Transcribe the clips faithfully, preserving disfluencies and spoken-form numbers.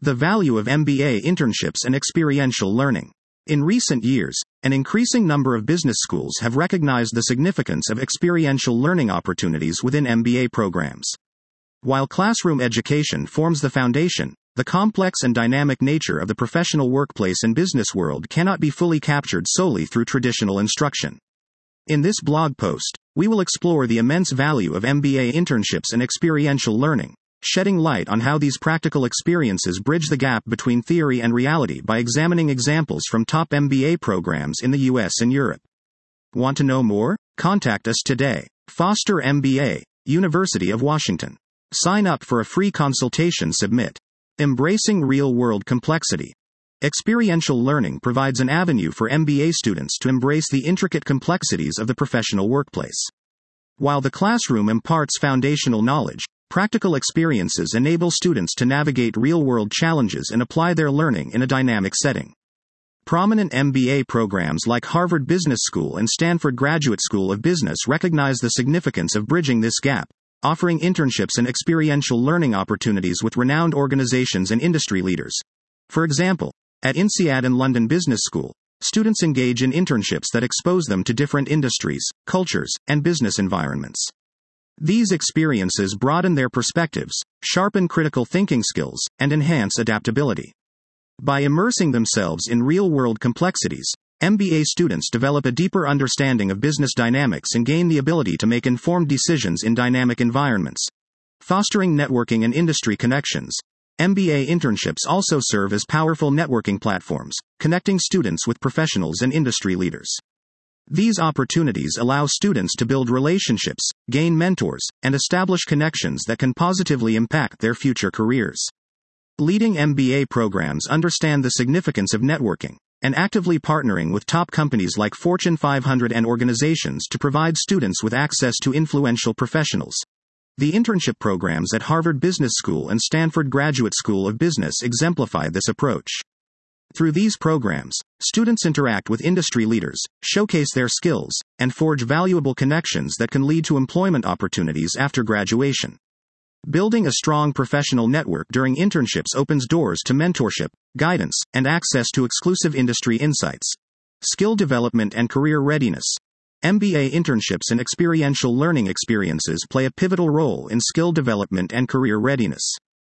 The value of M B A internships and experiential learning. In recent years, an increasing number of business schools have recognized the significance of experiential learning opportunities within M B A programs. While classroom education forms the foundation, the complex and dynamic nature of the professional workplace and business world cannot be fully captured solely through traditional instruction. In this blog post, we will explore the immense value of M B A internships and experiential learning, shedding light on how these practical experiences bridge the gap between theory and reality by examining examples from top M B A programs in the U S and Europe. Want to know more? Contact us today. Foster M B A, University of Washington. Sign up for a free consultation. Submit. Embracing real-world complexity. Experiential learning provides an avenue for M B A students to embrace the intricate complexities of the professional workplace. While the classroom imparts foundational knowledge, practical experiences enable students to navigate real-world challenges and apply their learning in a dynamic setting. Prominent M B A programs like Harvard Business School and Stanford Graduate School of Business recognize the significance of bridging this gap, offering internships and experiential learning opportunities with renowned organizations and industry leaders. For example, at INSEAD and London Business School, students engage in internships that expose them to different industries, cultures, and business environments. These experiences broaden their perspectives, sharpen critical thinking skills, and enhance adaptability. By immersing themselves in real-world complexities, M B A students develop a deeper understanding of business dynamics and gain the ability to make informed decisions in dynamic environments. Fostering networking and industry connections, M B A internships also serve as powerful networking platforms, connecting students with professionals and industry leaders. These opportunities allow students to build relationships, gain mentors, and establish connections that can positively impact their future careers. Leading M B A programs understand the significance of networking and actively partnering with top companies like Fortune five hundred and organizations to provide students with access to influential professionals. The internship programs at Harvard Business School and Stanford Graduate School of Business exemplify this approach. Through these programs, students interact with industry leaders, showcase their skills, and forge valuable connections that can lead to employment opportunities after graduation. Building a strong professional network during internships opens doors to mentorship, guidance, and access to exclusive industry insights. Skill development and career readiness. M B A internships and experiential learning experiences play a pivotal role in skill development and career readiness.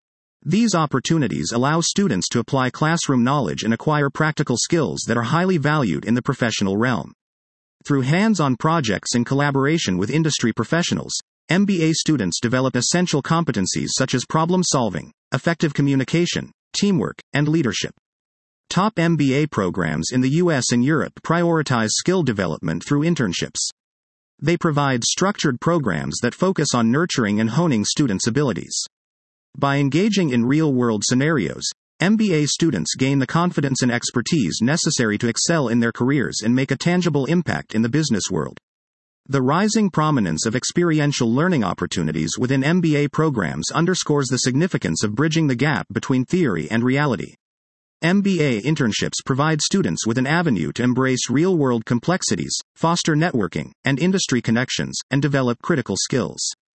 These opportunities allow students to apply classroom knowledge and acquire practical skills that are highly valued in the professional realm. Through hands-on projects in collaboration with industry professionals, M B A students develop essential competencies such as problem solving, effective communication, teamwork, and leadership. Top M B A programs in the U S and Europe prioritize skill development through internships. They provide structured programs that focus on nurturing and honing students' abilities. By engaging in real-world scenarios, M B A students gain the confidence and expertise necessary to excel in their careers and make a tangible impact in the business world. The rising prominence of experiential learning opportunities within M B A programs underscores the significance of bridging the gap between theory and reality. M B A internships provide students with an avenue to embrace real-world complexities, foster networking and industry connections, and develop critical skills.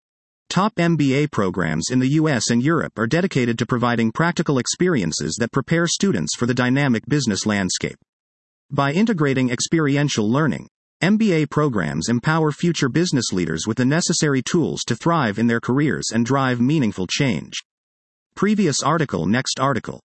Top M B A programs in the U S and Europe are dedicated to providing practical experiences that prepare students for the dynamic business landscape. By integrating experiential learning, M B A programs empower future business leaders with the necessary tools to thrive in their careers and drive meaningful change. Previous article. Next article.